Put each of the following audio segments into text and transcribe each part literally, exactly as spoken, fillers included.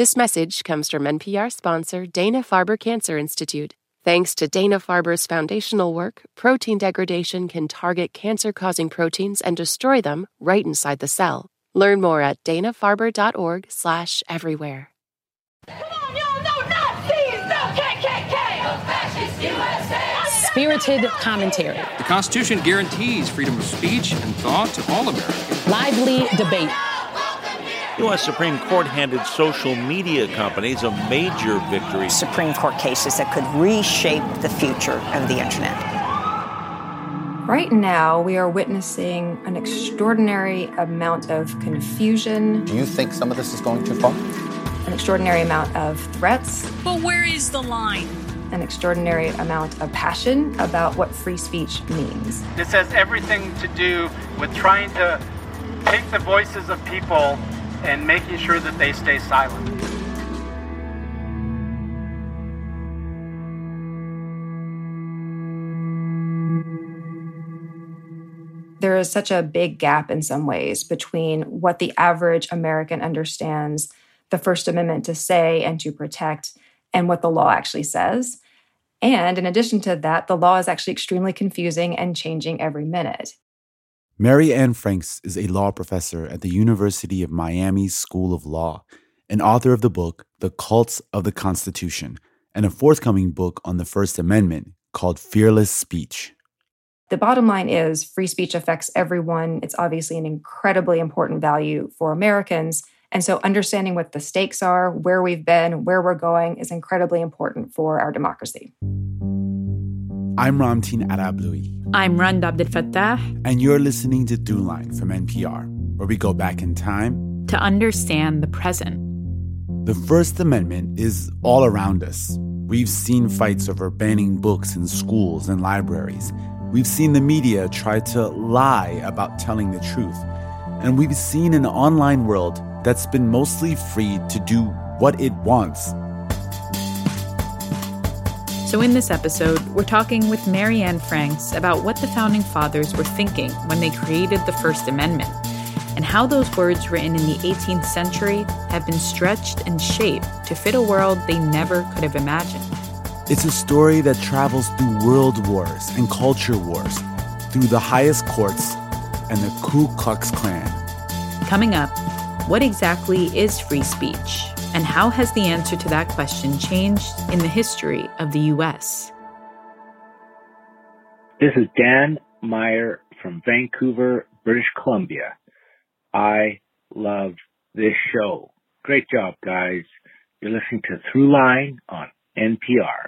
This message comes from N P R sponsor Dana-Farber Cancer Institute. Thanks to Dana-Farber's foundational work, protein degradation can target cancer-causing proteins and destroy them right inside the cell. Learn more at dana-farber.org slash everywhere. Come on, y'all, no Nazis, no K K K, no fascist U S A. Spirited commentary. The Constitution guarantees freedom of speech and thought to all Americans. Lively debate. U S Supreme Court handed social media companies a major victory. Supreme Court cases that could reshape the future of the internet. Right now, we are witnessing an extraordinary amount of confusion. Do you think some of this is going too far? An extraordinary amount of threats. But where is the line? An extraordinary amount of passion about what free speech means. This has everything to do with trying to take the voices of people and making sure that they stay silent. There is such a big gap in some ways between what the average American understands the First Amendment to say and to protect and what the law actually says. And in addition to that, the law is actually extremely confusing and changing every minute. Mary Anne Franks is a law professor at the University of Miami's School of Law, and author of the book The Cults of the Constitution, and a forthcoming book on the First Amendment called Fearless Speech. The bottom line is free speech affects everyone. It's obviously an incredibly important value for Americans. And so understanding what the stakes are, where we've been, where we're going is incredibly important for our democracy. I'm Ramtin Arablouei. I'm Rand Abdel Fattah. And you're listening to Throughline from N P R, where we go back in time to understand the present. The First Amendment is all around us. We've seen fights over banning books in schools and libraries. We've seen the media try to lie about telling the truth. And we've seen an online world that's been mostly free to do what it wants. So in this episode, we're talking with Mary Anne Franks about what the Founding Fathers were thinking when they created the First Amendment, and how those words written in the eighteenth century have been stretched and shaped to fit a world they never could have imagined. It's a story that travels through world wars and culture wars, through the highest courts and the Ku Klux Klan. Coming up, what exactly is free speech? And how has the answer to that question changed in the history of the U S? This is Dan Meyer from Vancouver, British Columbia. I love this show. Great job, guys. You're listening to Throughline on N P R.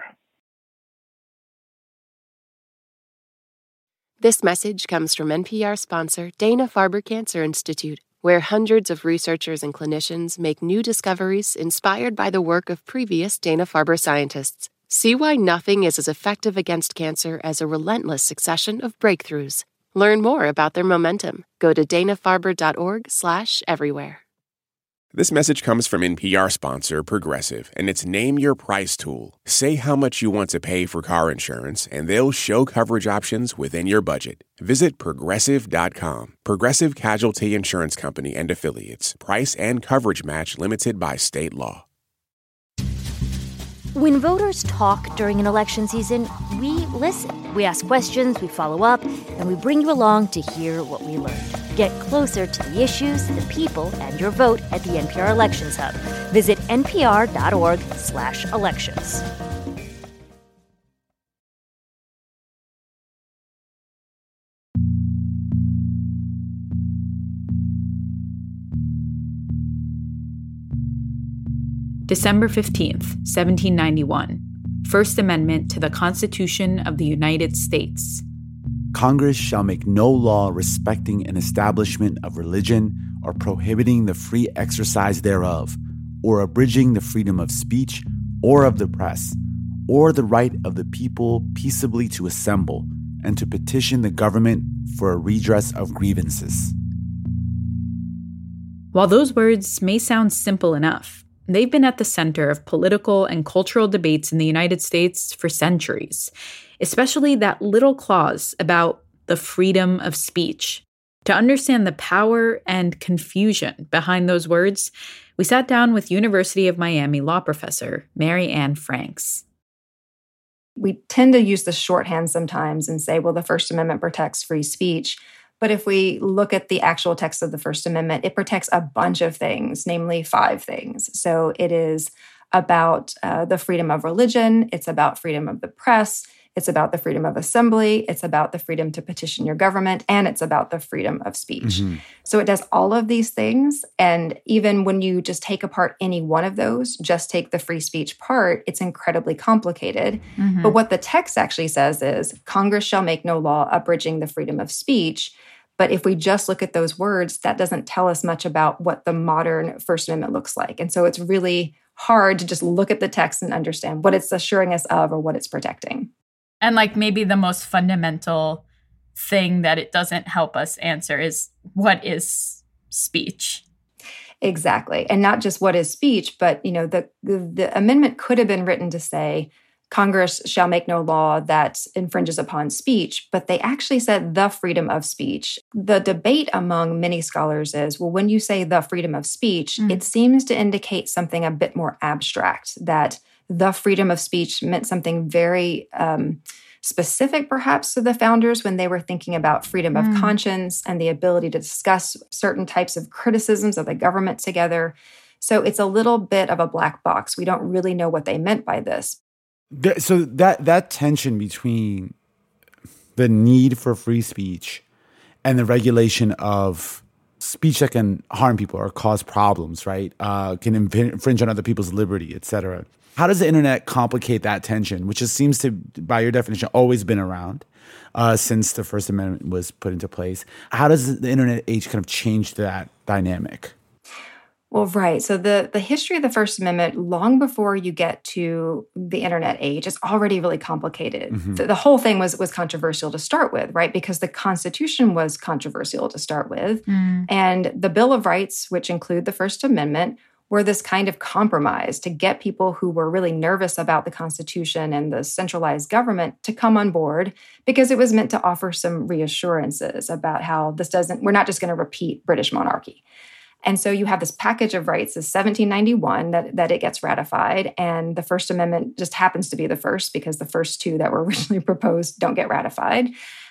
This message comes from N P R sponsor Dana-Farber Cancer Institute, where hundreds of researchers and clinicians make new discoveries inspired by the work of previous Dana-Farber scientists. See why nothing is as effective against cancer as a relentless succession of breakthroughs. Learn more about their momentum. Go to dana-farber.org slash everywhere. This message comes from N P R sponsor Progressive and its Name Your Price tool. Say how much you want to pay for car insurance, and they'll show coverage options within your budget. Visit progressive dot com. Progressive Casualty Insurance Company and Affiliates. Price and coverage match limited by state law. When voters talk during an election season, we listen. We ask questions, we follow up, and we bring you along to hear what we learned. Get closer to the issues, the people, and your vote at the N P R Elections Hub. Visit npr.org slash elections. December fifteenth, seventeen ninety-one. First Amendment to the Constitution of the United States. Congress shall make no law respecting an establishment of religion or prohibiting the free exercise thereof, or abridging the freedom of speech or of the press, or the right of the people peaceably to assemble and to petition the government for a redress of grievances. While those words may sound simple enough, they've been at the center of political and cultural debates in the United States for centuries, especially that little clause about the freedom of speech. To understand the power and confusion behind those words, we sat down with University of Miami law professor Mary Ann Franks. We tend to use the shorthand sometimes and say, well, the First Amendment protects free speech. But if we look at the actual text of the First Amendment, it protects a bunch of things, namely five things. So it is about uh, the freedom of religion. It's about freedom of the press. It's about the freedom of assembly. It's about the freedom to petition your government. And it's about the freedom of speech. Mm-hmm. So it does all of these things. And even when you just take apart any one of those, just take the free speech part, it's incredibly complicated. Mm-hmm. But what the text actually says is, Congress shall make no law abridging the freedom of speech. But if we just look at those words, that doesn't tell us much about what the modern First Amendment looks like. And so it's really hard to just look at the text and understand what it's assuring us of or what it's protecting. And like maybe the most fundamental thing that it doesn't help us answer is, what is speech? Exactly. And not just what is speech, but you know, the, the, the amendment could have been written to say, Congress shall make no law that infringes upon speech, but they actually said the freedom of speech. The debate among many scholars is, well, when you say the freedom of speech, mm. it seems to indicate something a bit more abstract, that the freedom of speech meant something very um, specific, perhaps, to the founders when they were thinking about freedom of mm. conscience and the ability to discuss certain types of criticisms of the government together. So it's a little bit of a black box. We don't really know what they meant by this. So that that tension between the need for free speech and the regulation of speech that can harm people or cause problems, right, uh, can infringe on other people's liberty, et cetera. How does the internet complicate that tension, which just seems to, by your definition, always been around uh, since the First Amendment was put into place? How does the internet age kind of change that dynamic? Well, right. So the, the history of the First Amendment, long before you get to the internet age, is already really complicated. Mm-hmm. The, the whole thing was, was controversial to start with, right? Because the Constitution was controversial to start with. Mm. And the Bill of Rights, which include the First Amendment, were this kind of compromise to get people who were really nervous about the Constitution and the centralized government to come on board, because it was meant to offer some reassurances about how this doesn't, we're not just going to repeat British monarchy. And so you have this package of rights, is seventeen ninety-one, that, that it gets ratified. And the First Amendment just happens to be the first, because the first two that were originally proposed don't get ratified.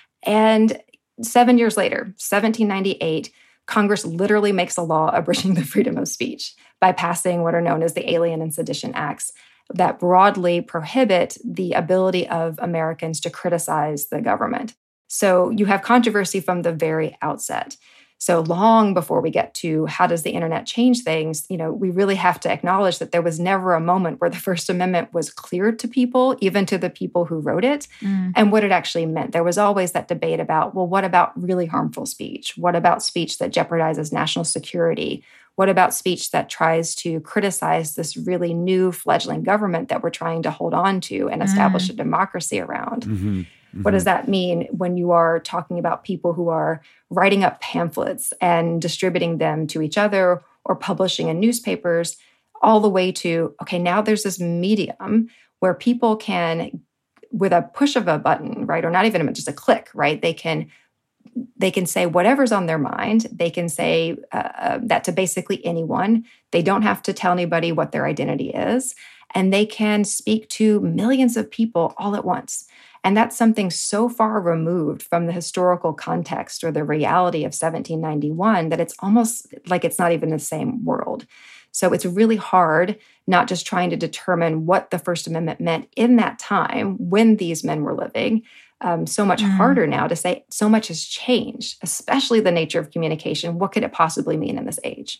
And seven years later, seventeen ninety-eight, Congress literally makes a law abridging the freedom of speech by passing what are known as the Alien and Sedition Acts that broadly prohibit the ability of Americans to criticize the government. So you have controversy from the very outset. So long before we get to how does the internet change things, you know, we really have to acknowledge that there was never a moment where the First Amendment was clear to people, even to the people who wrote it, mm. and what it actually meant. There was always that debate about, well, what about really harmful speech? What about speech that jeopardizes national security? What about speech that tries to criticize this really new fledgling government that we're trying to hold on to and establish mm. a democracy around? Mm-hmm. What does that mean when you are talking about people who are writing up pamphlets and distributing them to each other or publishing in newspapers, all the way to, okay, now there's this medium where people can, with a push of a button, right, or not even just a click, right, they can they can say whatever's on their mind. They can say uh, that to basically anyone. They don't have to tell anybody what their identity is, and they can speak to millions of people all at once. And that's something so far removed from the historical context or the reality of seventeen ninety-one that it's almost like it's not even the same world. So it's really hard not just trying to determine what the First Amendment meant in that time when these men were living. Um, so much mm. harder now to say so much has changed, especially the nature of communication. What could it possibly mean in this age?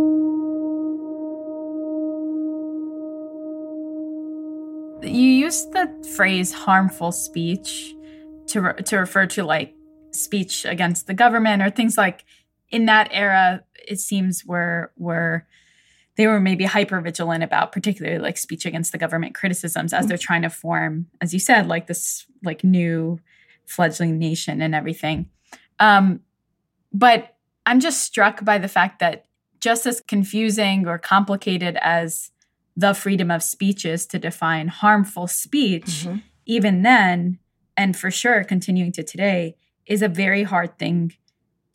You use the phrase harmful speech to re- to refer to like speech against the government or things like in that era, it seems were were they were maybe hyper vigilant about particularly like speech against the government criticisms as they're trying to form, as you said, like this like new fledgling nation and everything. Um, but I'm just struck by the fact that just as confusing or complicated as the freedom of speech is to define harmful speech, mm-hmm. even then, and for sure continuing to today, is a very hard thing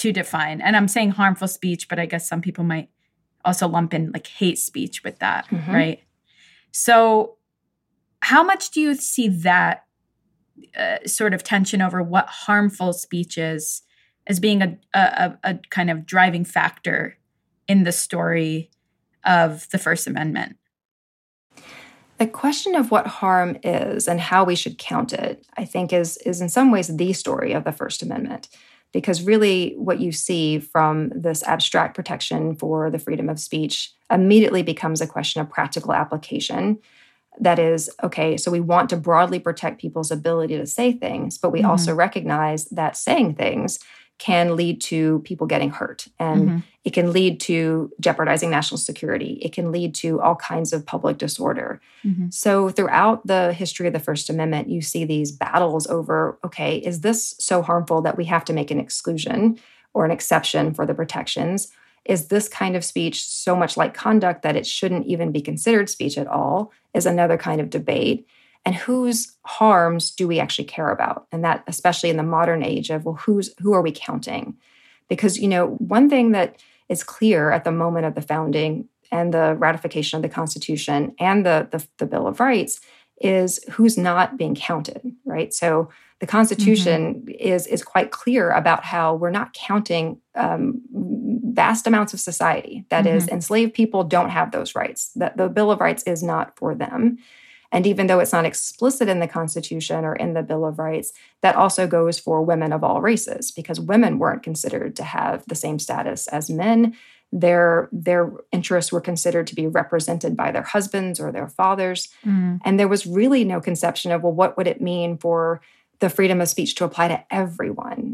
to define. And I'm saying harmful speech, but I guess some people might also lump in like hate speech with that, mm-hmm. right? So how much do you see that uh, sort of tension over what harmful speech is as being a, a, a kind of driving factor in the story of the First Amendment? The question of what harm is and how we should count it, I think, is, is in some ways the story of the First Amendment. Because really what you see from this abstract protection for the freedom of speech immediately becomes a question of practical application. That is, okay, so we want to broadly protect people's ability to say things, but we mm-hmm. also recognize that saying things can lead to people getting hurt. And mm-hmm. it can lead to jeopardizing national security. It can lead to all kinds of public disorder. Mm-hmm. So throughout the history of the First Amendment, you see these battles over, okay, is this so harmful that we have to make an exclusion or an exception for the protections? Is this kind of speech so much like conduct that it shouldn't even be considered speech at all? Is another kind of debate. And whose harms do we actually care about? And that, especially in the modern age of, well, who's who are we counting? Because, you know, one thing that is clear at the moment of the founding and the ratification of the Constitution and the, the, the Bill of Rights is who's not being counted, right? So the Constitution mm-hmm. is, is quite clear about how we're not counting um, vast amounts of society. That mm-hmm. is, enslaved people don't have those rights. That the Bill of Rights is not for them. And even though it's not explicit in the Constitution or in the Bill of Rights, that also goes for women of all races, because women weren't considered to have the same status as men. Their, their interests were considered to be represented by their husbands or their fathers. Mm. And there was really no conception of, well, what would it mean for the freedom of speech to apply to everyone?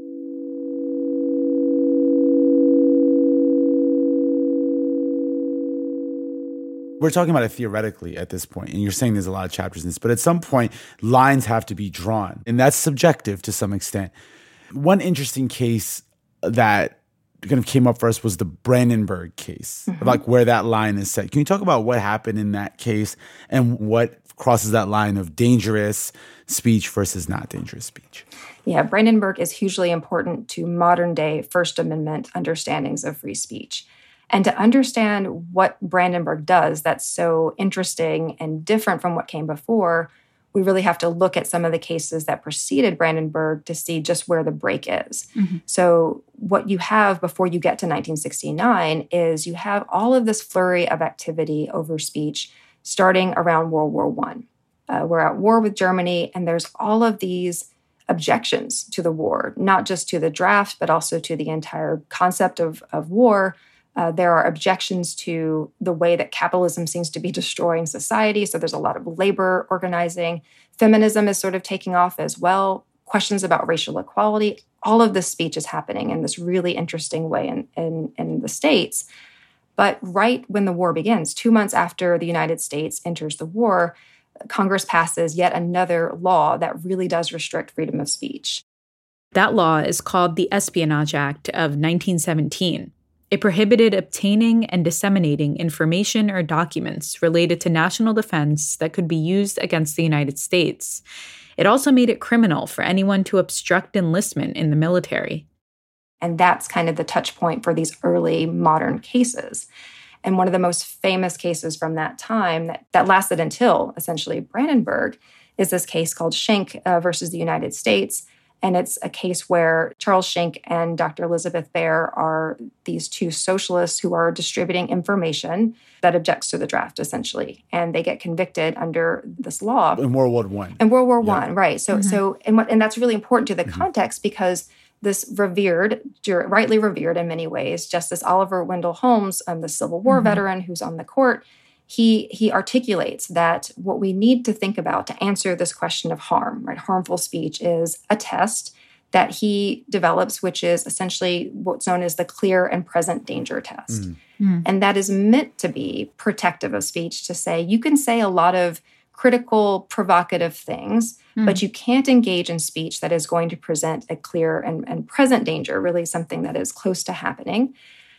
We're talking about it theoretically at this point, and you're saying there's a lot of chapters in this, but at some point, lines have to be drawn, and that's subjective to some extent. One interesting case that kind of came up for us was the Brandenburg case, mm-hmm. like where that line is set. Can you talk about what happened in that case and what crosses that line of dangerous speech versus not dangerous speech? Yeah, Brandenburg is hugely important to modern-day First Amendment understandings of free speech. And to understand what Brandenburg does that's so interesting and different from what came before, we really have to look at some of the cases that preceded Brandenburg to see just where the break is. Mm-hmm. So what you have before you get to nineteen sixty-nine is you have all of this flurry of activity over speech starting around World War One. Uh, we're at war with Germany, and there's all of these objections to the war, not just to the draft, but also to the entire concept of, of war. Uh, there are objections to the way that capitalism seems to be destroying society. So there's a lot of labor organizing. Feminism is sort of taking off as well. Questions about racial equality. All of this speech is happening in this really interesting way in, in, in the States. But right when the war begins, two months after the United States enters the war, Congress passes yet another law that really does restrict freedom of speech. That law is called the Espionage Act of nineteen seventeen. It prohibited obtaining and disseminating information or documents related to national defense that could be used against the United States. It also made it criminal for anyone to obstruct enlistment in the military. And that's kind of the touch point for these early modern cases. And one of the most famous cases from that time that, that lasted until essentially Brandenburg is this case called Schenck uh, versus the United States. And it's a case where Charles Schenck and Doctor Elizabeth Baer are these two socialists who are distributing information that objects to the draft, essentially. And they get convicted under this law. In World War One. In World War One, yeah. right. So, mm-hmm. so and, what, and that's really important to the mm-hmm. context because this revered, rightly revered in many ways, Justice Oliver Wendell Holmes, um, the Civil War mm-hmm. veteran who's on the court, He he articulates that what we need to think about to answer this question of harm, right, harmful speech, is a test that he develops, which is essentially what's known as the clear and present danger test. Mm. Mm. And that is meant to be protective of speech, to say you can say a lot of critical, provocative things, mm. but you can't engage in speech that is going to present a clear and, and present danger, really something that is close to happening.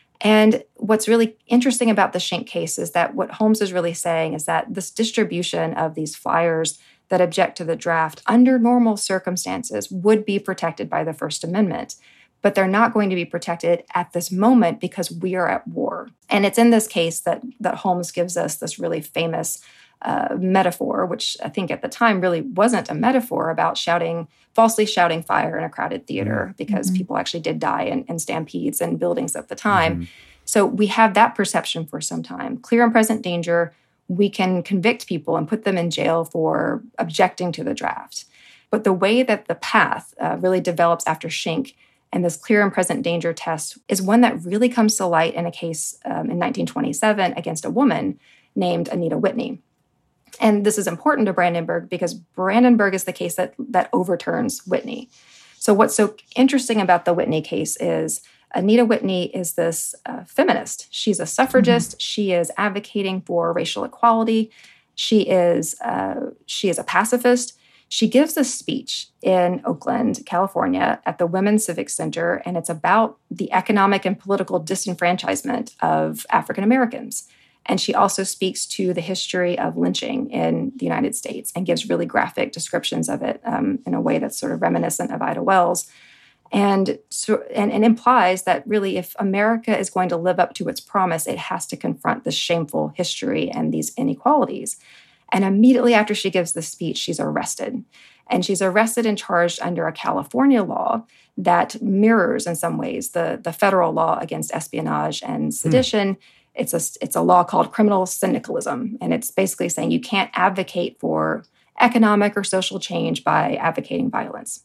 And what's really interesting about the Schenck case is that what Holmes is really saying is that this distribution of these flyers that object to the draft under normal circumstances would be protected by the First Amendment. but they're not going to be protected at this moment because we are at war. And it's in this case that, that Holmes gives us this really famous uh, metaphor, which I think at the time really wasn't a metaphor, about shouting, falsely shouting fire in a crowded theater, because mm-hmm. people actually did die in, in stampedes and buildings at the time. Mm-hmm. So we have that perception for some time. Clear and present danger, we can convict people and put them in jail for objecting to the draft. But the way that the path uh, really develops after Schenck and this clear and present danger test is one that really comes to light in a case um, in nineteen twenty-seven against a woman named Anita Whitney. And this is important to Brandenburg because Brandenburg is the case that, that overturns Whitney. So what's so interesting about the Whitney case is Anita Whitney is this uh, feminist. She's a suffragist. Mm-hmm. She is advocating for racial equality. She is uh, she is a pacifist. She gives a speech in Oakland, California, at the Women's Civic Center, and it's about the economic and political disenfranchisement of African Americans. And she also speaks to the history of lynching in the United States and gives really graphic descriptions of it um, in a way that's sort of reminiscent of Ida Wells. And, so, and, and implies that really if America is going to live up to its promise, it has to confront this shameful history and these inequalities. And immediately after she gives this speech, she's arrested. And she's arrested and charged under a California law that mirrors in some ways the, the federal law against espionage and sedition. Mm. It's a, it's a law called criminal syndicalism. And it's basically saying you can't advocate for economic or social change by advocating violence.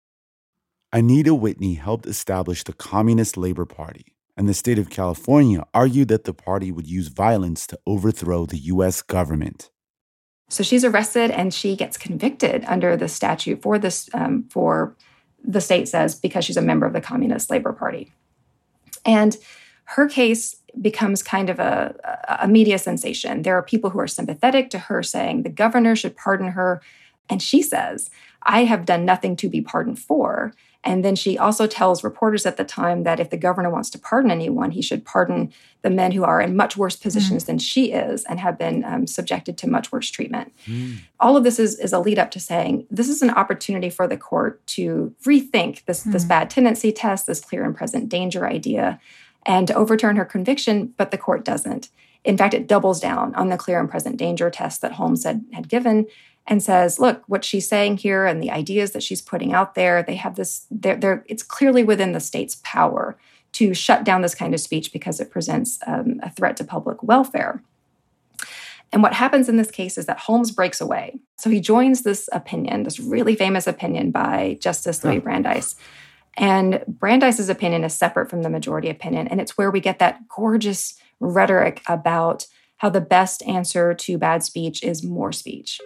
Anita Whitney helped establish the Communist Labor Party, and the state of California argued that the party would use violence to overthrow the U S government. So she's arrested and she gets convicted under the statute for this, um, for the state says, because she's a member of the Communist Labor Party. And her case becomes kind of a, a media sensation. There are people who are sympathetic to her saying the governor should pardon her. And she says, I have done nothing to be pardoned for. And then she also tells reporters at the time that if the governor wants to pardon anyone, he should pardon the men who are in much worse positions mm. than she is and have been um, subjected to much worse treatment. Mm. All of this is, is a lead up to saying this is an opportunity for the court to rethink this, mm. this bad tendency test, this clear and present danger idea, and to overturn her conviction, but the court doesn't. In fact, it doubles down on the clear and present danger test that Holmes had, had given and says, look, what she's saying here and the ideas that she's putting out there, they have this, they're, they're, it's clearly within the state's power to shut down this kind of speech because it presents um, a threat to public welfare. And what happens in this case is that Holmes breaks away. So he joins this opinion, this really famous opinion by Justice Louis oh. Brandeis. And Brandeis's opinion is separate from the majority opinion, and it's where we get that gorgeous rhetoric about how the best answer to bad speech is more speech.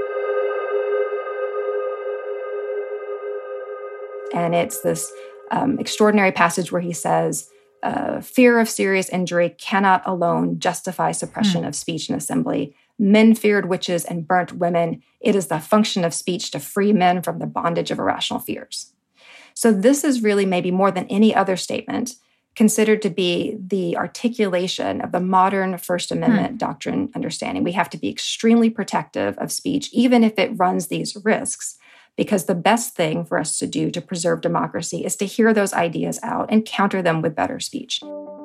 And it's this um, extraordinary passage where he says, uh, fear of serious injury cannot alone justify suppression mm. of speech in assembly. Men feared witches and burnt women. It is the function of speech to free men from the bondage of irrational fears. So this is really maybe more than any other statement considered to be the articulation of the modern First Amendment mm. doctrine understanding. We have to be extremely protective of speech, even if it runs these risks, because the best thing for us to do to preserve democracy is to hear those ideas out and counter them with better speech.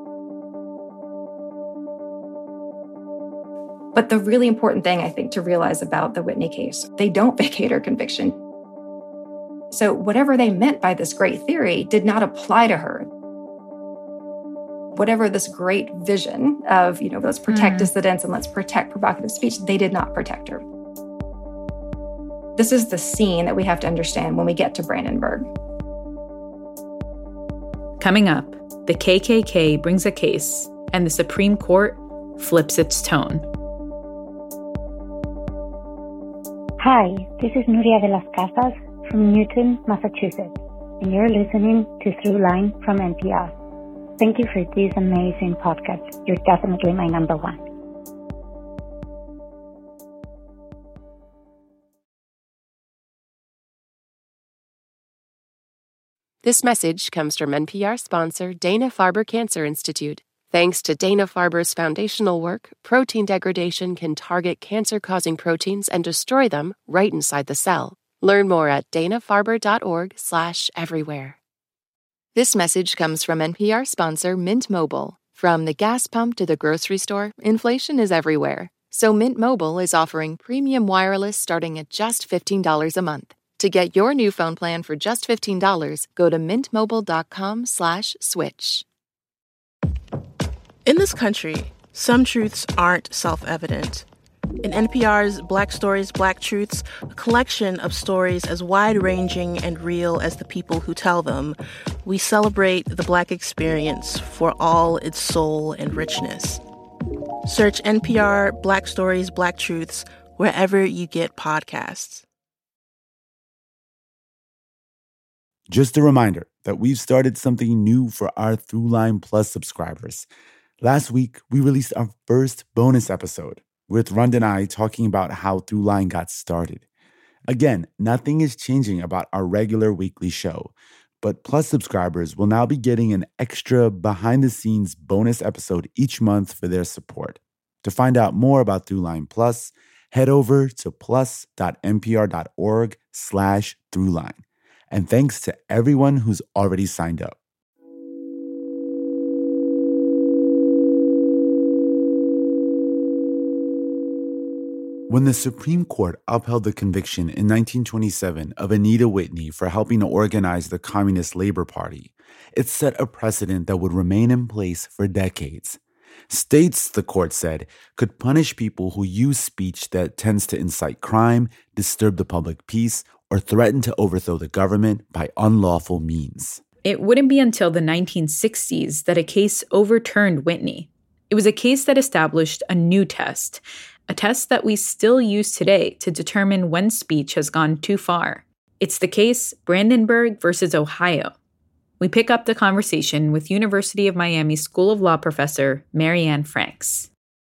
But the really important thing, I think, to realize about the Whitney case, they don't vacate her conviction. So whatever they meant by this great theory did not apply to her. Whatever this great vision of, you know, let's protect mm. dissidents and let's protect provocative speech, they did not protect her. This is the scene that we have to understand when we get to Brandenburg. Coming up, the K K K brings a case, and the Supreme Court flips its tone. Hi, this is Nuria de las Casas from Newton, Massachusetts, and you're listening to Throughline from N P R. Thank you for this amazing podcast. You're definitely my number one. This message comes from N P R sponsor Dana-Farber Cancer Institute. Thanks to Dana-Farber's foundational work, protein degradation can target cancer-causing proteins and destroy them right inside the cell. Learn more at dana farber dot org slash everywhere. This message comes from N P R sponsor Mint Mobile. From the gas pump to the grocery store, inflation is everywhere. So Mint Mobile is offering premium wireless starting at just fifteen dollars a month. To get your new phone plan for just fifteen dollars, go to mintmobile.com slash switch. In this country, some truths aren't self-evident. In N P R's Black Stories, Black Truths, a collection of stories as wide-ranging and real as the people who tell them, we celebrate the Black experience for all its soul and richness. Search N P R Black Stories, Black Truths wherever you get podcasts. Just a reminder that we've started something new for our Throughline Plus subscribers. Last week, we released our first bonus episode with Rund and I talking about how Throughline got started. Again, nothing is changing about our regular weekly show, but Plus subscribers will now be getting an extra behind-the-scenes bonus episode each month for their support. To find out more about Throughline Plus, head over to plus.npr.org slash Throughline. And thanks to everyone who's already signed up. When the Supreme Court upheld the conviction in nineteen twenty-seven of Anita Whitney for helping to organize the Communist Labor Party, it set a precedent that would remain in place for decades. States, the court said, could punish people who use speech that tends to incite crime, disturb the public peace, or threaten to overthrow the government by unlawful means. It wouldn't be until the nineteen sixties that a case overturned Whitney. It was a case that established a new test, a test that we still use today to determine when speech has gone too far. It's the case Brandenburg versus Ohio. We pick up the conversation with University of Miami School of Law professor Marianne Franks.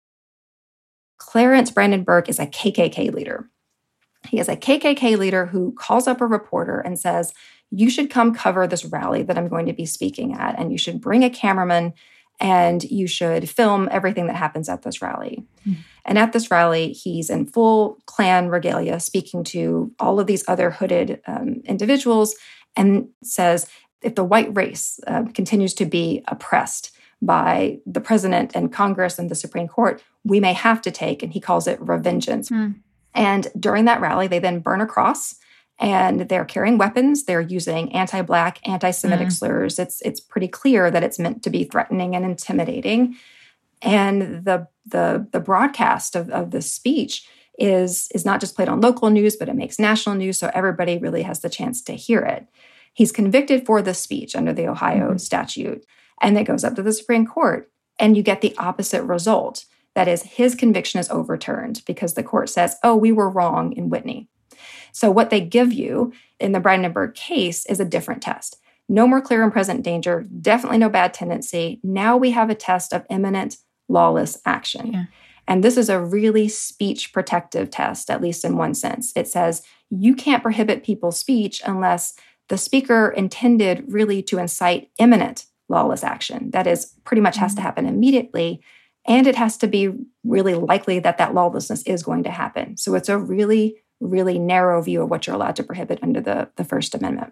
Clarence Brandenburg is a K K K leader. He is a K K K leader who calls up a reporter and says, you should come cover this rally that I'm going to be speaking at, and you should bring a cameraman, and you should film everything that happens at this rally. Mm. And at this rally, he's in full Klan regalia, speaking to all of these other hooded um, individuals, and says, if the white race uh, continues to be oppressed by the president and Congress and the Supreme Court, we may have to take, and he calls it revengeance. Mm. And during that rally, they then burn a cross, and they're carrying weapons. They're using anti-Black, anti-Semitic mm. slurs. It's it's pretty clear that it's meant to be threatening and intimidating. And the the the broadcast of, of the speech is, is not just played on local news, but it makes national news, so everybody really has the chance to hear it. He's convicted for the speech under the Ohio mm. statute, and it goes up to the Supreme Court, and you get the opposite result. That is, his conviction is overturned because the court says, oh, we were wrong in Whitney. So what they give you in the Brandenburg case is a different test. No more clear and present danger, definitely no bad tendency. Now we have a test of imminent lawless action. Yeah. And this is a really speech protective test, at least in one sense. It says you can't prohibit people's speech unless the speaker intended really to incite imminent lawless action. That is, pretty much has to happen immediately. And it has to be really likely that that lawlessness is going to happen. So it's a really, really narrow view of what you're allowed to prohibit under the, the First Amendment.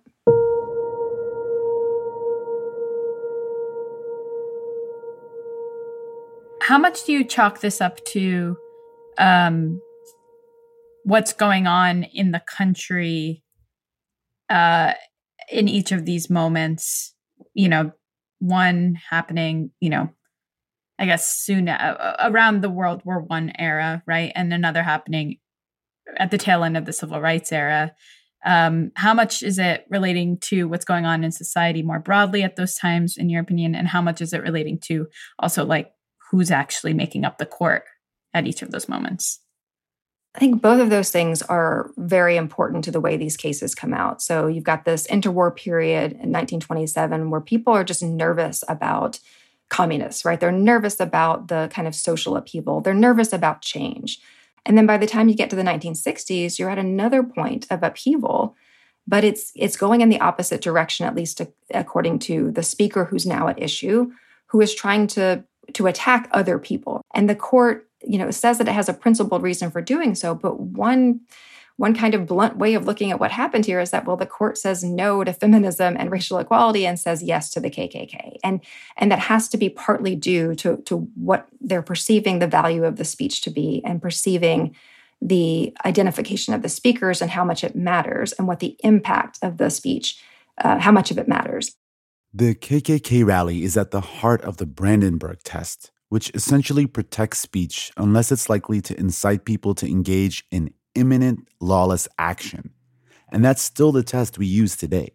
How much do you chalk this up to um, what's going on in the country uh, in each of these moments? You know, one happening, you know, I guess soon uh, around the World War One era, right? And another happening at the tail end of the Civil Rights era. Um, how much is it relating to what's going on in society more broadly at those times, in your opinion? And how much is it relating to also like who's actually making up the court at each of those moments? I think both of those things are very important to the way these cases come out. So you've got this interwar period in nineteen twenty-seven where people are just nervous about communists, right? They're nervous about the kind of social upheaval. They're nervous about change. And then by the time you get to the nineteen sixties, you're at another point of upheaval, but it's it's going in the opposite direction, at least according to the speaker who's now at issue, who is trying to, to attack other people. And the court, you know, says that it has a principled reason for doing so, but one one kind of blunt way of looking at what happened here is that, well, the court says no to feminism and racial equality and says yes to the K K K. And, and that has to be partly due to, to what they're perceiving the value of the speech to be and perceiving the identification of the speakers and how much it matters and what the impact of the speech, uh, how much of it matters. The K K K rally is at the heart of the Brandenburg test, which essentially protects speech unless it's likely to incite people to engage in imminent lawless action. And that's still the test we use today.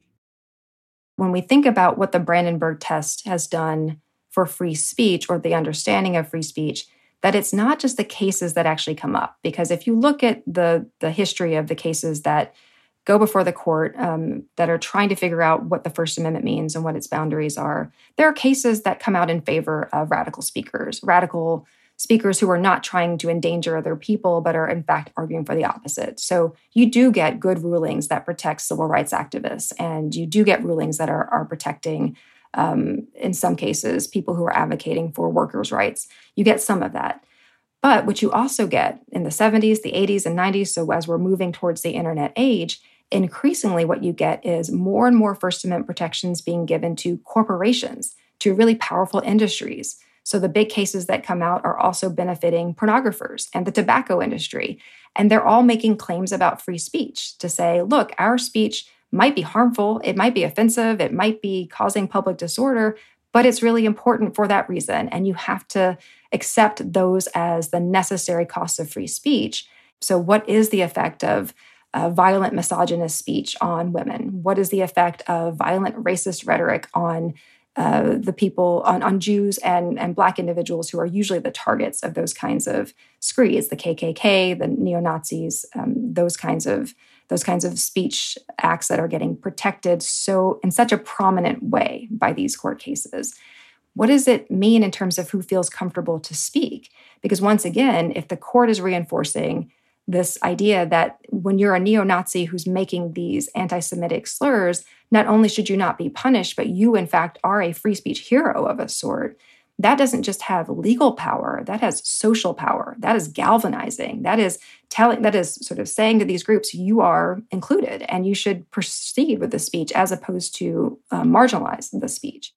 When we think about what the Brandenburg test has done for free speech or the understanding of free speech, that it's not just the cases that actually come up. Because if you look at the, the history of the cases that go before the court um, that are trying to figure out what the First Amendment means and what its boundaries are, there are cases that come out in favor of radical speakers, radical speakers who are not trying to endanger other people, but are in fact arguing for the opposite. So you do get good rulings that protect civil rights activists, and you do get rulings that are, are protecting, um, in some cases, people who are advocating for workers' rights. You get some of that. But what you also get in the seventies, the eighties, and nineties, so as we're moving towards the internet age, increasingly what you get is more and more First Amendment protections being given to corporations, to really powerful industries. So the big cases that come out are also benefiting pornographers and the tobacco industry. And they're all making claims about free speech to say, look, our speech might be harmful, it might be offensive, it might be causing public disorder, but it's really important for that reason. And you have to accept those as the necessary costs of free speech. So what is the effect of uh, violent misogynist speech on women? What is the effect of violent racist rhetoric on uh, the people, on, on Jews and, and Black individuals who are usually the targets of those kinds of screeds, the K K K, the neo-Nazis, um, those kinds of those kinds of speech acts that are getting protected so in such a prominent way by these court cases. What does it mean in terms of who feels comfortable to speak? Because once again, if the court is reinforcing this idea that when you're a neo-Nazi who's making these anti-Semitic slurs, not only should you not be punished, but you, in fact, are a free speech hero of a sort, that doesn't just have legal power, that has social power, that is galvanizing, that is telling, that is sort of saying to these groups, you are included and you should proceed with the speech as opposed to uh, marginalize the speech.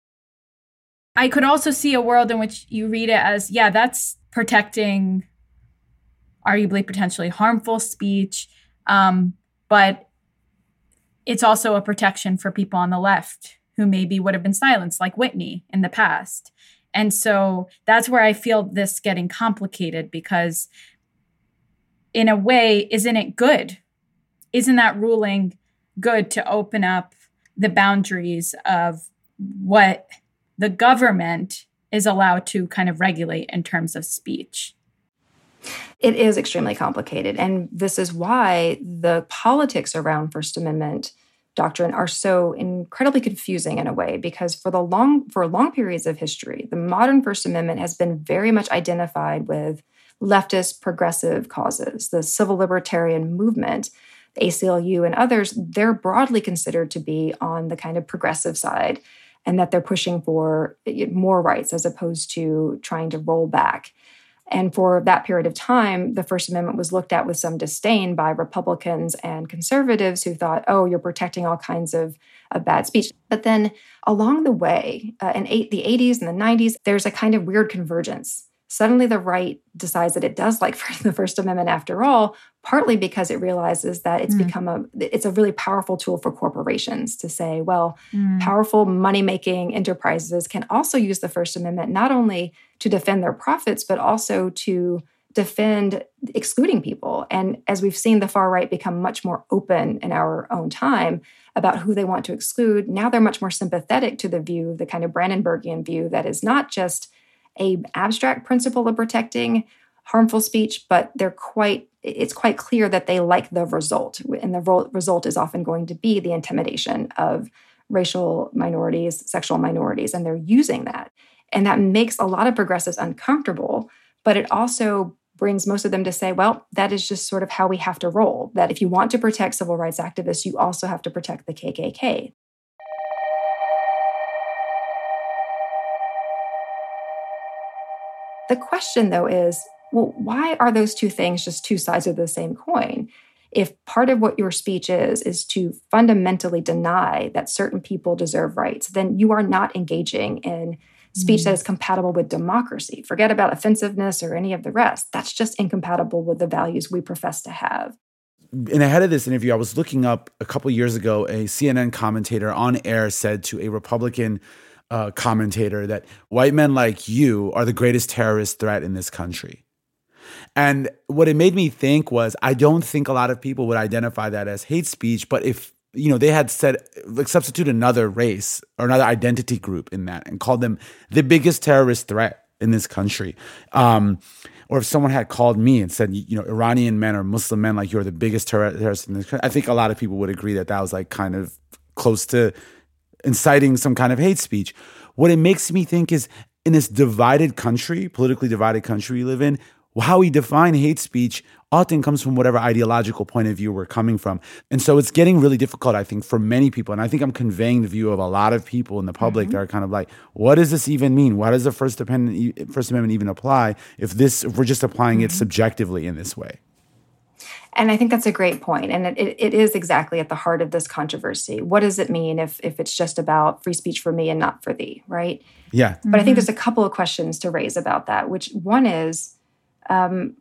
I could also see a world in which you read it as, yeah, that's protecting arguably potentially harmful speech, um, but it's also a protection for people on the left who maybe would have been silenced, like Whitney in the past. And so that's where I feel this getting complicated, because in a way, isn't it good? Isn't that ruling good to open up the boundaries of what the government is allowed to kind of regulate in terms of speech? It is extremely complicated. And this is why the politics around First Amendment doctrine are so incredibly confusing in a way, because for the long for long periods of history, the modern First Amendment has been very much identified with leftist progressive causes. The civil libertarian movement, the A C L U and others, they're broadly considered to be on the kind of progressive side, and that they're pushing for more rights as opposed to trying to roll back. And for that period of time, the First Amendment was looked at with some disdain by Republicans and conservatives who thought, oh, you're protecting all kinds of, of bad speech. But then along the way, uh, in eight, the eighties and the nineties, there's a kind of weird convergence. Suddenly the right decides that it does like the First Amendment after all, partly because it realizes that it's mm. become a, it's a really powerful tool for corporations to say, well, mm. powerful money-making enterprises can also use the First Amendment not only to defend their profits, but also to defend excluding people. And as we've seen the far right become much more open in our own time about who they want to exclude, now they're much more sympathetic to the view, the kind of Brandenburgian view that is not just a abstract principle of protecting harmful speech, but they're quite, it's quite clear that they like the result. And the ro- result is often going to be the intimidation of racial minorities, sexual minorities, and they're using that. And that makes a lot of progressives uncomfortable, but it also brings most of them to say, well, that is just sort of how we have to roll, that if you want to protect civil rights activists, you also have to protect the K K K. The question, though, is, well, why are those two things just two sides of the same coin? If part of what your speech is, is to fundamentally deny that certain people deserve rights, then you are not engaging in speech mm. that is compatible with democracy. Forget about offensiveness or any of the rest. That's just incompatible with the values we profess to have. And ahead of this interview, I was looking up a couple years ago, a C N N commentator on air said to a Republican uh, commentator that white men like you are the greatest terrorist threat in this country. And what it made me think was, I don't think a lot of people would identify that as hate speech, but if, you know, they had said, like, substitute another race or another identity group in that and called them the biggest terrorist threat in this country. Um, or if someone had called me and said, you know, Iranian men or Muslim men, like, you're the biggest terrorist in this country, I think a lot of people would agree that that was like kind of close to inciting some kind of hate speech. What it makes me think is, in this divided country, politically divided country we live in, how we define hate speech often comes from whatever ideological point of view we're coming from. And so it's getting really difficult, I think, for many people. And I think I'm conveying the view of a lot of people in the public mm-hmm. that are kind of like, what does this even mean? Why does the First Amendment, First Amendment even apply if this if we're just applying mm-hmm. it subjectively in this way? And I think that's a great point. And it, it, it is exactly at the heart of this controversy. What does it mean if, if it's just about free speech for me and not for thee, right? Yeah. But mm-hmm. I think there's a couple of questions to raise about that, which one is, um,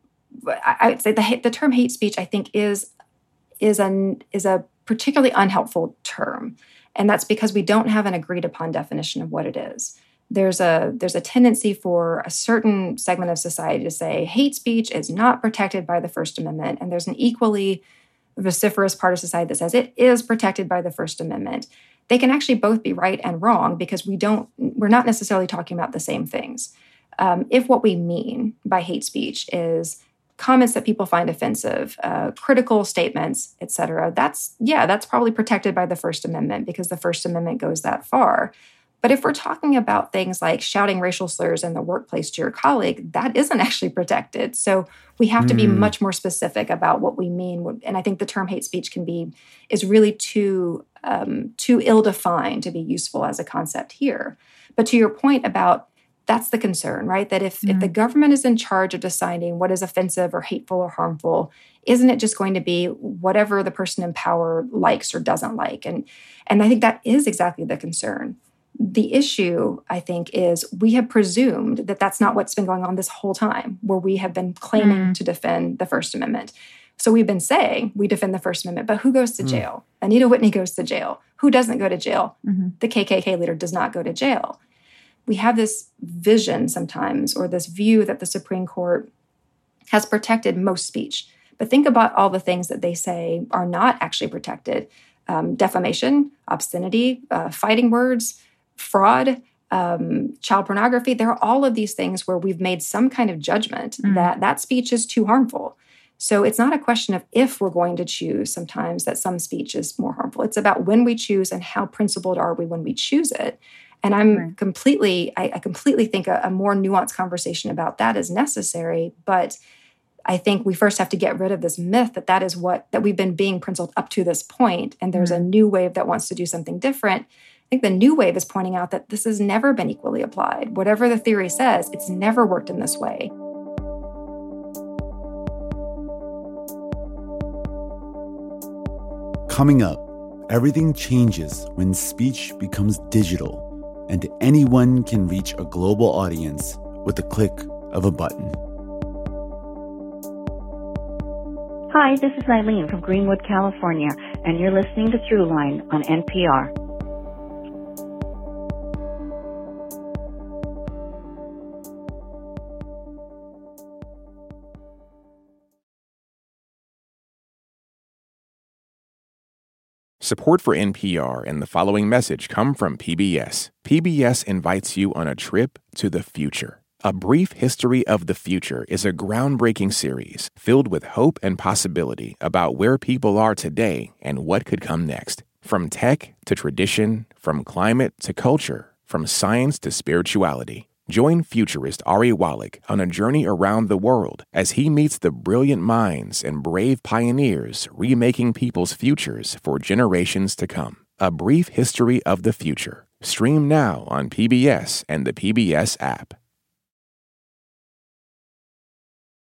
I would say the the term hate speech, I think, is is an is a particularly unhelpful term, and that's because we don't have an agreed upon definition of what it is. There's a there's a tendency for a certain segment of society to say hate speech is not protected by the First Amendment, and there's an equally vociferous part of society that says it is protected by the First Amendment. They can actually both be right and wrong because we don't we're not necessarily talking about the same things. Um, if what we mean by hate speech is comments that people find offensive, uh, critical statements, et cetera, that's, yeah, that's probably protected by the First Amendment because the First Amendment goes that far. But if we're talking about things like shouting racial slurs in the workplace to your colleague, that isn't actually protected. So we have to be mm. much more specific about what we mean. And I think the term hate speech can be, is really too, um, too ill-defined to be useful as a concept here. But to your point about that's the concern, right? That if, mm-hmm. if the government is in charge of deciding what is offensive or hateful or harmful, isn't it just going to be whatever the person in power likes or doesn't like? And, and I think that is exactly the concern. The issue, I think, is we have presumed that that's not what's been going on this whole time, where we have been claiming mm-hmm. to defend the First Amendment. So we've been saying we defend the First Amendment, but who goes to jail? Mm. Anita Whitney goes to jail. Who doesn't go to jail? Mm-hmm. The K K K leader does not go to jail. We have this vision sometimes, or this view that the Supreme Court has protected most speech. But think about all the things that they say are not actually protected. Um, defamation, obscenity, uh, fighting words, fraud, um, child pornography. There are all of these things where we've made some kind of judgment mm. that that speech is too harmful. So it's not a question of if we're going to choose sometimes that some speech is more harmful. It's about when we choose and how principled are we when we choose it. And I'm right. completely, I, I completely think a, a more nuanced conversation about that is necessary. But I think we first have to get rid of this myth that that is what, that we've been being principled up to this point, and there's mm-hmm. a new wave that wants to do something different. I think the new wave is pointing out that this has never been equally applied. Whatever the theory says, it's never worked in this way. Coming up, everything changes when speech becomes digital, and anyone can reach a global audience with the click of a button. Hi, this is Eileen from Greenwood, California, and you're listening to Throughline on N P R. Support for N P R and the following message come from P B S. P B S invites you on a trip to the future. A Brief History of the Future is a groundbreaking series filled with hope and possibility about where people are today and what could come next. From tech to tradition, from climate to culture, from science to spirituality. Join futurist Ari Wallach on a journey around the world as he meets the brilliant minds and brave pioneers remaking people's futures for generations to come. A Brief History of the Future. Stream now on P B S and the P B S app.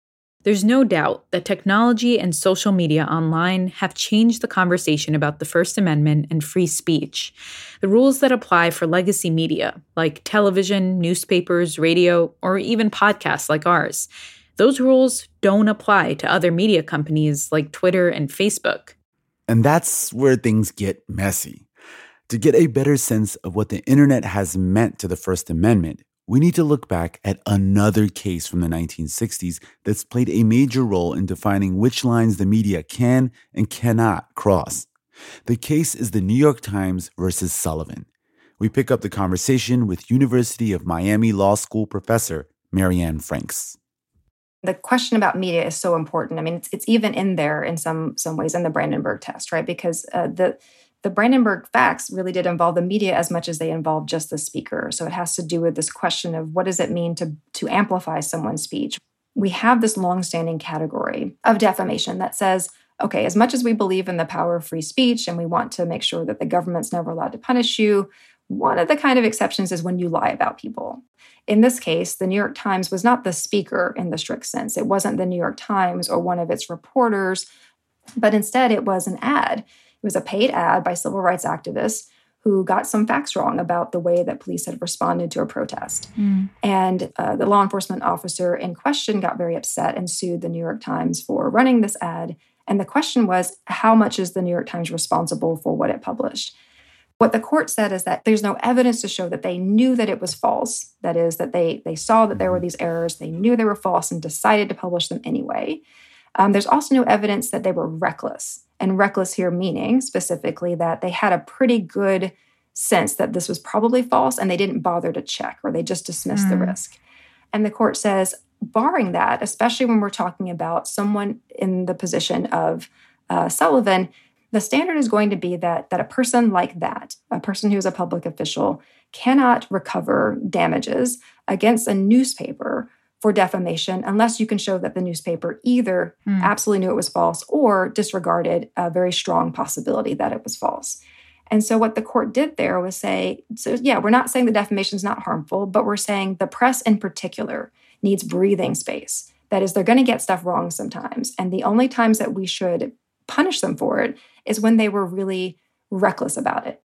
There's no doubt that technology and social media online have changed the conversation about the First Amendment and free speech. The rules that apply for legacy media, like television, newspapers, radio, or even podcasts like ours, those rules don't apply to other media companies like Twitter and Facebook. And that's where things get messy. To get a better sense of what the internet has meant to the First Amendment, we need to look back at another case from the nineteen sixties that's played a major role in defining which lines the media can and cannot cross. The case is the New York Times versus Sullivan. We pick up the conversation with University of Miami Law School professor Marianne Franks. The question about media is so important. I mean, it's, it's even in there in some some ways in the Brandenburg test, right? Because uh, the the Brandenburg facts really did involve the media as much as they involved just the speaker. So it has to do with this question of what does it mean to, to amplify someone's speech? We have this longstanding category of defamation that says, okay, as much as we believe in the power of free speech and we want to make sure that the government's never allowed to punish you, one of the kind of exceptions is when you lie about people. In this case, the New York Times was not the speaker in the strict sense. It wasn't the New York Times or one of its reporters, but instead it was an ad. It was a paid ad by civil rights activists who got some facts wrong about the way that police had responded to a protest. Mm. And uh, the law enforcement officer in question got very upset and sued the New York Times for running this ad. And the question was, how much is the New York Times responsible for what it published? What the court said is that there's no evidence to show that they knew that it was false. That is, that they, they saw that there were these errors, they knew they were false and decided to publish them anyway. Um, there's also no evidence that they were reckless. And reckless here meaning specifically that they had a pretty good sense that this was probably false and they didn't bother to check or they just dismissed mm. the risk. And the court says, barring that, especially when we're talking about someone in the position of uh, Sullivan, the standard is going to be that, that a person like that, a person who is a public official, cannot recover damages against a newspaper for defamation unless you can show that the newspaper either mm. absolutely knew it was false or disregarded a very strong possibility that it was false. And so what the court did there was say, so yeah, we're not saying the defamation is not harmful, but we're saying the press in particular needs breathing space. That is, they're going to get stuff wrong sometimes. And the only times that we should punish them for it is when they were really reckless about it.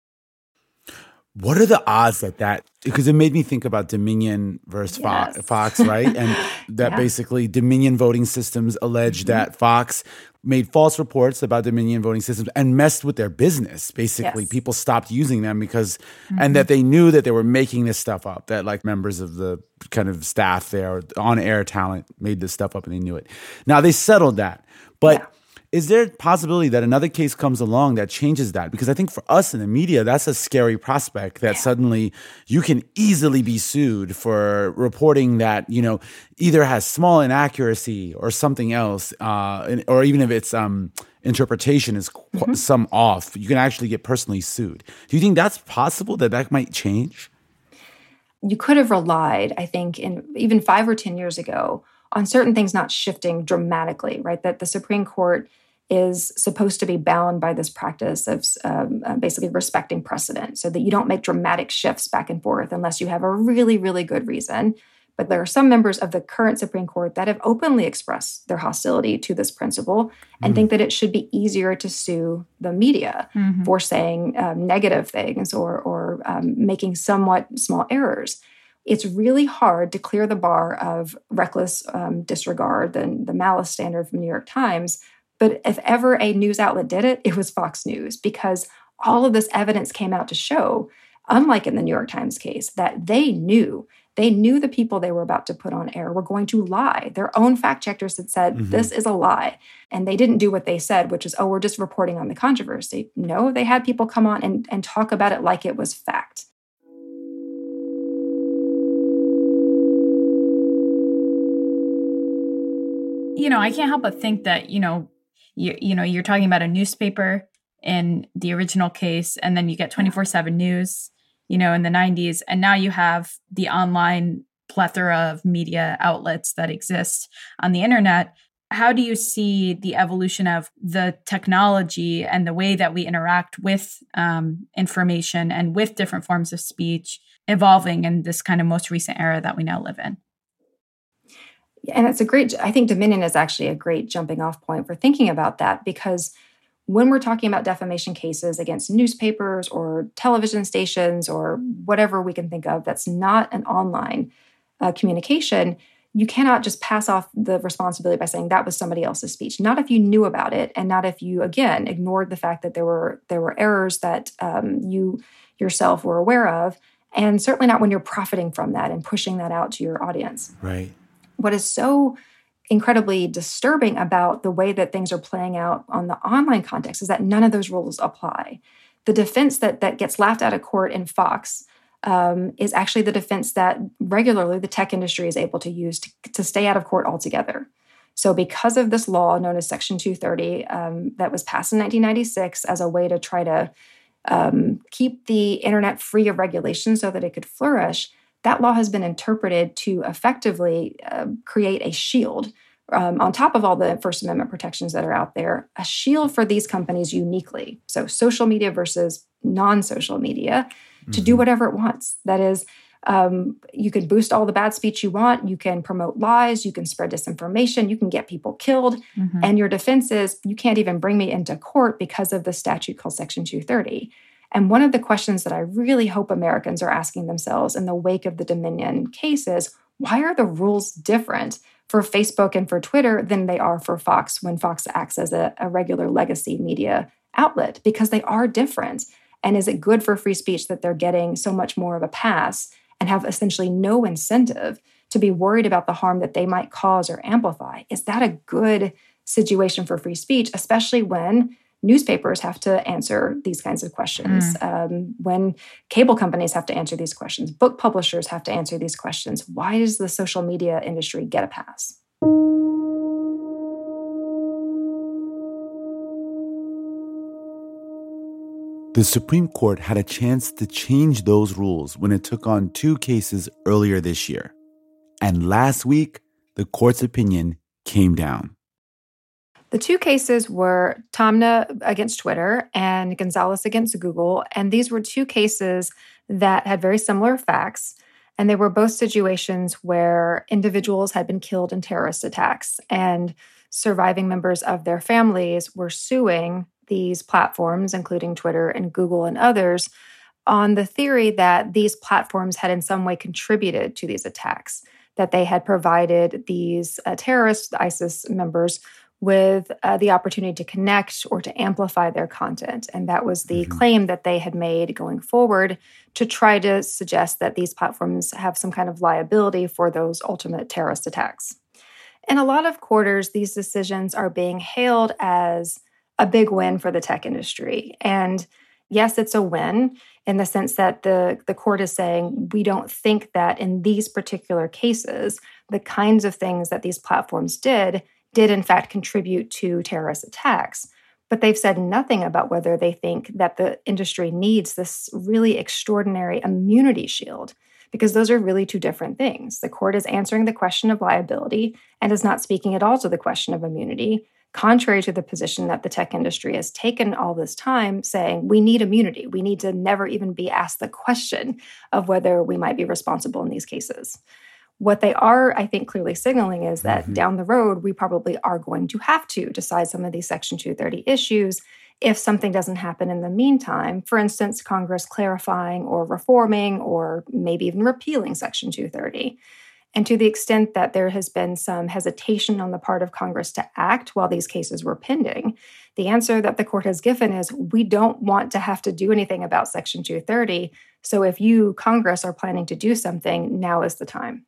What are the odds that that, because it made me think about Dominion versus yes. Fox, Fox, right? And that yeah. basically Dominion voting systems allege mm-hmm. that Fox made false reports about Dominion voting systems and messed with their business. Basically, yes. people stopped using them because, mm-hmm. and that they knew that they were making this stuff up, that like members of the kind of staff there, on-air talent made this stuff up and they knew it. Now, they settled that, but... Yeah. Is there a possibility that another case comes along that changes that? Because I think for us in the media, that's a scary prospect that yeah. suddenly you can easily be sued for reporting that, you know, either has small inaccuracy or something else, uh, or even if its um, interpretation is qu- mm-hmm. some off, you can actually get personally sued. Do you think that's possible, that that might change? You could have relied, I think, in even five or ten years ago, on certain things not shifting dramatically, right? That the Supreme Court is supposed to be bound by this practice of um, uh, basically respecting precedent so that you don't make dramatic shifts back and forth unless you have a really, really good reason. But there are some members of the current Supreme Court that have openly expressed their hostility to this principle and mm-hmm. think that it should be easier to sue the media mm-hmm. for saying um, negative things or, or um, making somewhat small errors. It's really hard to clear the bar of reckless um, disregard, the, the malice standard from the New York Times. But if ever a news outlet did it, it was Fox News, because all of this evidence came out to show, unlike in the New York Times case, that they knew, they knew the people they were about to put on air were going to lie. Their own fact checkers had said, mm-hmm. this is a lie. And they didn't do what they said, which is, oh, we're just reporting on the controversy. No, they had people come on and, and talk about it like it was fact. You know, I can't help but think that, you know, you, you know, you're talking about a newspaper in the original case, and then you get twenty-four seven News, you know, in the nineties. And now you have the online plethora of media outlets that exist on the internet. How do you see the evolution of the technology and the way that we interact with um, information and with different forms of speech evolving in this kind of most recent era that we now live in? And it's a great, I think Dominion is actually a great jumping off point for thinking about that, because when we're talking about defamation cases against newspapers or television stations or whatever we can think of that's not an online uh, communication, you cannot just pass off the responsibility by saying that was somebody else's speech. Not if you knew about it, and not if you, again, ignored the fact that there were there were errors that um, you yourself were aware of, and certainly not when you're profiting from that and pushing that out to your audience. Right. What is so incredibly disturbing about the way that things are playing out on the online context is that none of those rules apply. The defense that that gets laughed out of court in Fox um, is actually the defense that regularly the tech industry is able to use to, to stay out of court altogether. So because of this law known as Section two thirty um, that was passed in nineteen ninety-six as a way to try to um, keep the internet free of regulation so that it could flourish, that law has been interpreted to effectively uh, create a shield um, on top of all the First Amendment protections that are out there, a shield for these companies uniquely. So social media versus non-social media mm-hmm. to do whatever it wants. That is, um, you can boost all the bad speech you want. You can promote lies. You can spread disinformation. You can get people killed. Mm-hmm. And your defense is, you can't even bring me into court because of the statute called Section two thirty. And one of the questions that I really hope Americans are asking themselves in the wake of the Dominion case is, why are the rules different for Facebook and for Twitter than they are for Fox when Fox acts as a, a regular legacy media outlet? Because they are different. And is it good for free speech that they're getting so much more of a pass and have essentially no incentive to be worried about the harm that they might cause or amplify? Is that a good situation for free speech, especially when newspapers have to answer these kinds of questions, mm. um, when cable companies have to answer these questions, book publishers have to answer these questions? Why does the social media industry get a pass? The Supreme Court had a chance to change those rules when it took on two cases earlier this year. And last week, the court's opinion came down. The two cases were Taamneh against Twitter and Gonzalez against Google. And these were two cases that had very similar facts. And they were both situations where individuals had been killed in terrorist attacks, and surviving members of their families were suing these platforms, including Twitter and Google and others, on the theory that these platforms had in some way contributed to these attacks, that they had provided these uh, terrorist ISIS members with uh, the opportunity to connect or to amplify their content. And that was the mm-hmm. claim that they had made going forward to try to suggest that these platforms have some kind of liability for those ultimate terrorist attacks. In a lot of quarters, these decisions are being hailed as a big win for the tech industry. And yes, it's a win in the sense that the, the court is saying, we don't think that in these particular cases, the kinds of things that these platforms did did in fact contribute to terrorist attacks. But they've said nothing about whether they think that the industry needs this really extraordinary immunity shield, because those are really two different things. The court is answering the question of liability and is not speaking at all to the question of immunity, contrary to the position that the tech industry has taken all this time, saying we need immunity. We need to never even be asked the question of whether we might be responsible in these cases. What they are, I think, clearly signaling is that mm-hmm. down the road, we probably are going to have to decide some of these Section two thirty issues if something doesn't happen in the meantime. For instance, Congress clarifying or reforming or maybe even repealing Section two thirty. And to the extent that there has been some hesitation on the part of Congress to act while these cases were pending, the answer that the court has given is, we don't want to have to do anything about Section two thirty. So if you, Congress, are planning to do something, now is the time.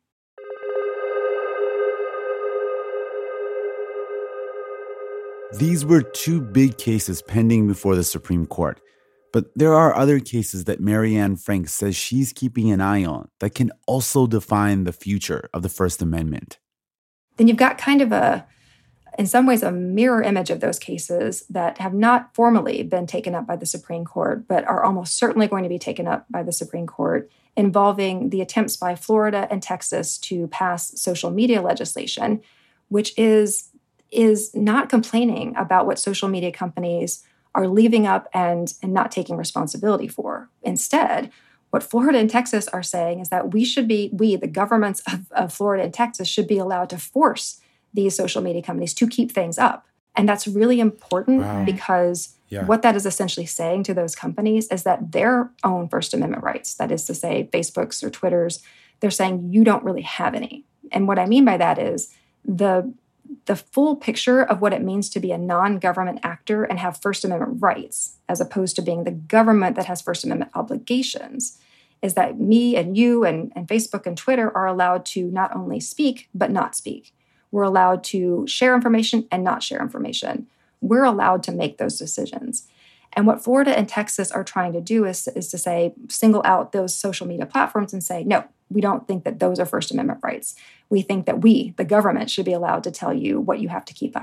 These were two big cases pending before the Supreme Court. But there are other cases that Marianne Franks says she's keeping an eye on that can also define the future of the First Amendment. Then you've got kind of a, in some ways, a mirror image of those cases that have not formally been taken up by the Supreme Court, but are almost certainly going to be taken up by the Supreme Court, involving the attempts by Florida and Texas to pass social media legislation, which is is not complaining about what social media companies are leaving up and, and not taking responsibility for. Instead, What Florida and Texas are saying is that we should be, we, the governments of, of Florida and Texas, should be allowed to force these social media companies to keep things up. And that's really important wow. because yeah. what that is essentially saying to those companies is that their own First Amendment rights, that is to say Facebook's or Twitter's, they're saying you don't really have any. And what I mean by that is the the full picture of what it means to be a non-government actor and have First Amendment rights, as opposed to being the government that has First Amendment obligations, is that me and you and, and Facebook and Twitter are allowed to not only speak, but not speak. We're allowed to share information and not share information. We're allowed to make those decisions. And what Florida and Texas are trying to do is, is to say, single out those social media platforms and say, no, we don't think that those are First Amendment rights. We think that we, the government, should be allowed to tell you what you have to keep up.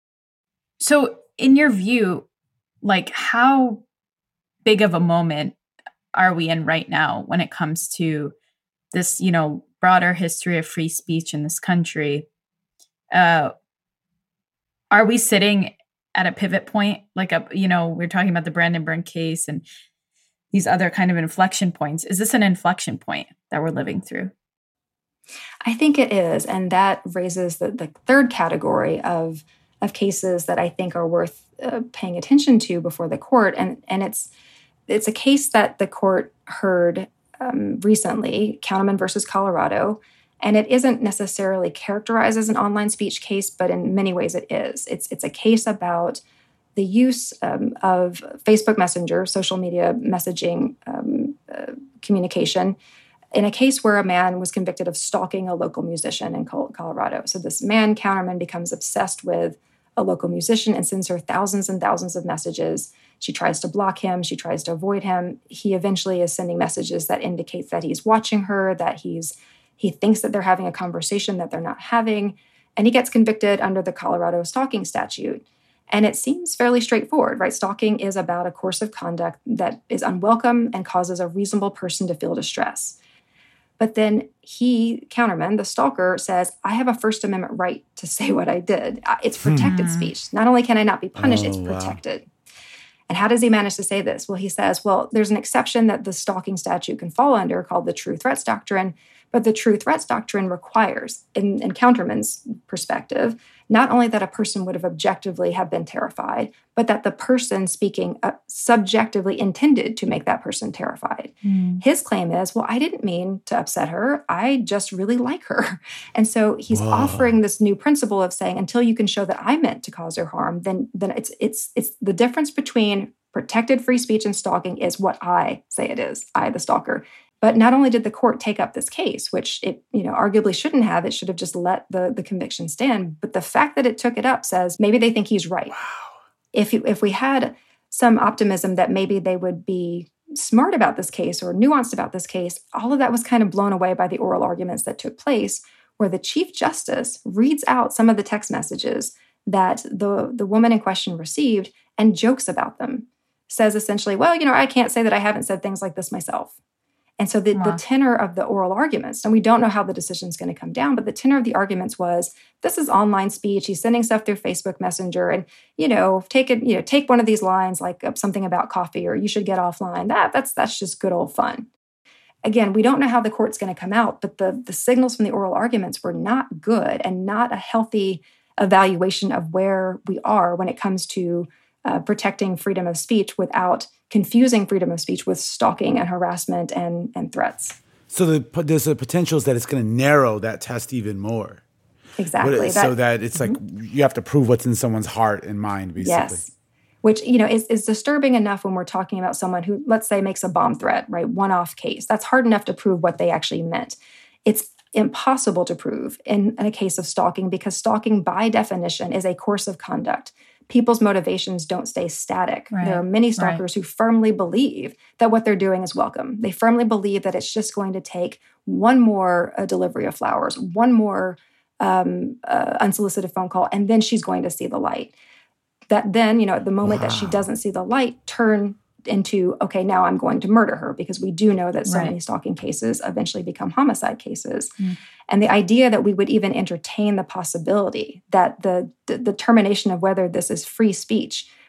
So in your view, like how big of a moment are we in right now when it comes to this, you know, broader history of free speech in this country? Uh, are we sitting at a pivot point? Like, a, you know, we're talking about the Brandon Byrne case and these other kind of inflection points. Is this an inflection point that we're living through? I think it is. And that raises the, the third category of, of cases that I think are worth uh, paying attention to before the court. And, and it's it's a case that the court heard um, recently, Counterman versus Colorado. And it isn't necessarily characterized as an online speech case, but in many ways it is. It's, it's a case about the use um, of Facebook Messenger, social media messaging um, uh, communication, in a case where a man was convicted of stalking a local musician in Colorado. So this man, Counterman, becomes obsessed with a local musician and sends her thousands and thousands of messages. She tries to block him. She tries to avoid him. He eventually is sending messages that indicate that he's watching her, that he's he thinks that they're having a conversation that they're not having, and he gets convicted under the Colorado stalking statute. And it seems fairly straightforward, right? Stalking is about a course of conduct that is unwelcome and causes a reasonable person to feel distress. But then he, Counterman, the stalker, says, I have a First Amendment right to say what I did. It's protected hmm. speech. Not only can I not be punished, oh, it's protected. Wow. And how does he manage to say this? Well, he says, well, there's an exception that the stalking statute can fall under called the True Threats Doctrine. But the True Threats Doctrine requires, in, in Counterman's perspective, not only that a person would have objectively have been terrified, but that the person speaking uh, subjectively intended to make that person terrified. Mm. His claim is, well, I didn't mean to upset her. I just really like her. And so he's Whoa. offering this new principle of saying, until you can show that I meant to cause her harm, then, then it's it's it's the difference between protected free speech and stalking is what I say it is, I, the stalker. But not only did the court take up this case, which it, you know, arguably shouldn't have, it should have just let the, the conviction stand. But the fact that it took it up says maybe they think he's right. Wow. If if we had some optimism that maybe they would be smart about this case or nuanced about this case, all of that was kind of blown away by the oral arguments that took place, where the Chief Justice reads out some of the text messages that the, the woman in question received and jokes about them. Says essentially, well, you know, I can't say that I haven't said things like this myself. And so the, wow. the tenor of the oral arguments, and we don't know how the decision is going to come down, but the tenor of the arguments was, this is online speech. He's sending stuff through Facebook Messenger, and, you know, take it, you know, take one of these lines like something about coffee, or you should get offline. That that's that's just good old fun. Again, we don't know how the court's going to come out, but the the signals from the oral arguments were not good and not a healthy evaluation of where we are when it comes to uh, protecting freedom of speech without confusing freedom of speech with stalking and harassment and, and threats. So the, there's a potential that it's going to narrow that test even more. Exactly. What, so that it's mm-hmm. like you have to prove what's in someone's heart and mind, basically. Yes. Which, you know, is, is disturbing enough when we're talking about someone who, let's say, makes a bomb threat, right? One-off case. That's hard enough to prove what they actually meant. It's impossible to prove in, in a case of stalking, because stalking, by definition, is a course of conduct. People's motivations don't stay static. Right. There are many stalkers right. who firmly believe that what they're doing is welcome. They firmly believe that it's just going to take one more uh, delivery of flowers, one more um, uh, unsolicited phone call, and then she's going to see the light. That then, you know, at the moment wow. that she doesn't see the light, turn into, okay, now I'm going to murder her, because we do know that so right. many stalking cases eventually become homicide cases. Mm. And the idea that we would even entertain the possibility that the, the, the termination of whether this is free speech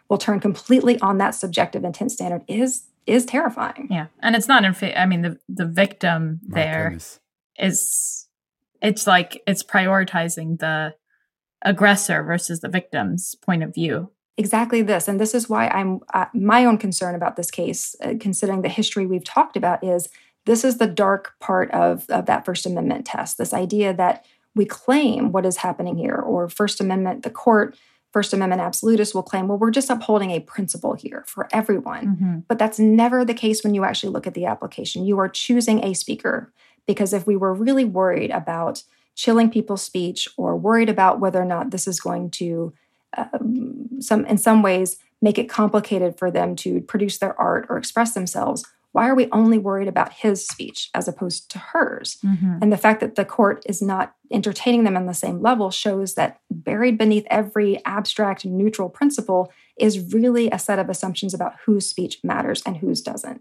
will turn completely on that subjective intent standard is is terrifying. Yeah. And it's not in fa- I mean, the, the victim My there goodness. is, it's like it's prioritizing the aggressor versus the victim's point of view. Exactly this. And this is why I'm, uh, my own concern about this case, uh, considering the history we've talked about, is this is the dark part of, of that First Amendment test. This idea that we claim what is happening here, or First Amendment, the court, First Amendment absolutists will claim, well, we're just upholding a principle here for everyone. Mm-hmm. But that's never the case when you actually look at the application. You are choosing a speaker, because if we were really worried about chilling people's speech or worried about whether or not this is going to, um, some in some ways, make it complicated for them to produce their art or express themselves, why are we only worried about his speech as opposed to hers? Mm-hmm. And the fact that the court is not entertaining them on the same level shows that buried beneath every abstract neutral principle is really a set of assumptions about whose speech matters and whose doesn't.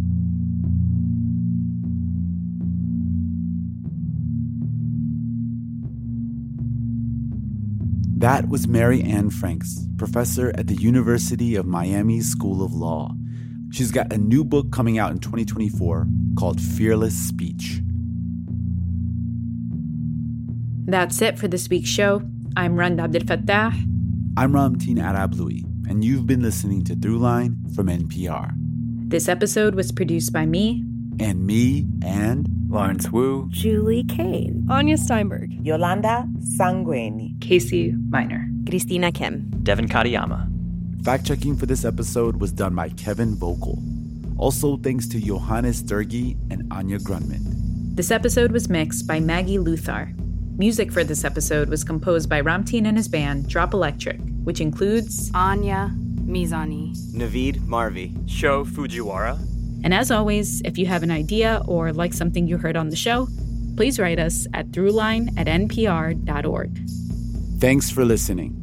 That was Mary Ann Franks, professor at the University of Miami's School of Law. She's got a new book coming out in twenty twenty-four called Fearless Speech. That's it for this week's show. I'm Randa Abdelfattah. I'm Ramteen Arablouei, and you've been listening to Throughline from N P R. This episode was produced by me. And me, and Lawrence Wu, Julie Kane, Anya Steinberg, Yolanda Sangweni, Casey Miner, Christina Kim, Devin Katayama. Fact-checking for this episode was done by Kevin Vogel. Also, thanks to Johannes Sturgi and Anya Grunman. This episode was mixed by Maggie Luthar. Music for this episode was composed by Ramteen and his band, Drop Electric, which includes Anya Mizani, Naveed Marvi, Sho Fujiwara. And as always, if you have an idea or like something you heard on the show, please write us at throughline at n p r dot org. Thanks for listening.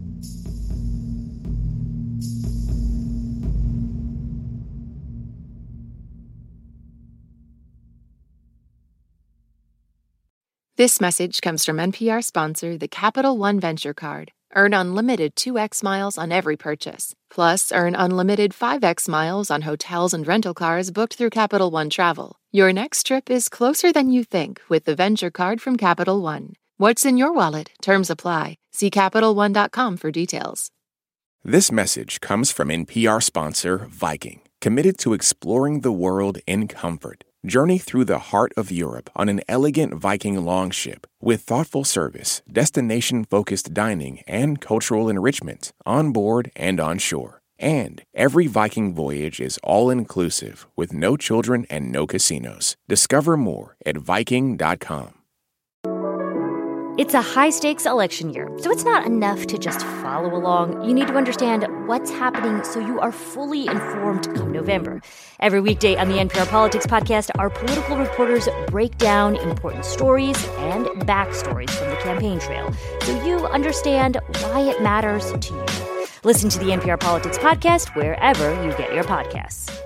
This message comes from N P R sponsor, the Capital One Venture Card. Earn unlimited two x miles on every purchase. Plus, earn unlimited five x miles on hotels and rental cars booked through Capital One Travel. Your next trip is closer than you think with the Venture Card from Capital One. What's in your wallet? Terms apply. See Capital One dot com for details. This message comes from N P R sponsor Viking, committed to exploring the world in comfort. Journey through the heart of Europe on an elegant Viking longship with thoughtful service, destination-focused dining, and cultural enrichment on board and on shore. And every Viking voyage is all-inclusive with no children and no casinos. Discover more at Viking dot com. It's a high-stakes election year, so it's not enough to just follow along. You need to understand what's happening so you are fully informed come November. Every weekday on the N P R Politics Podcast, our political reporters break down important stories and backstories from the campaign trail so you understand why it matters to you. Listen to the N P R Politics Podcast wherever you get your podcasts.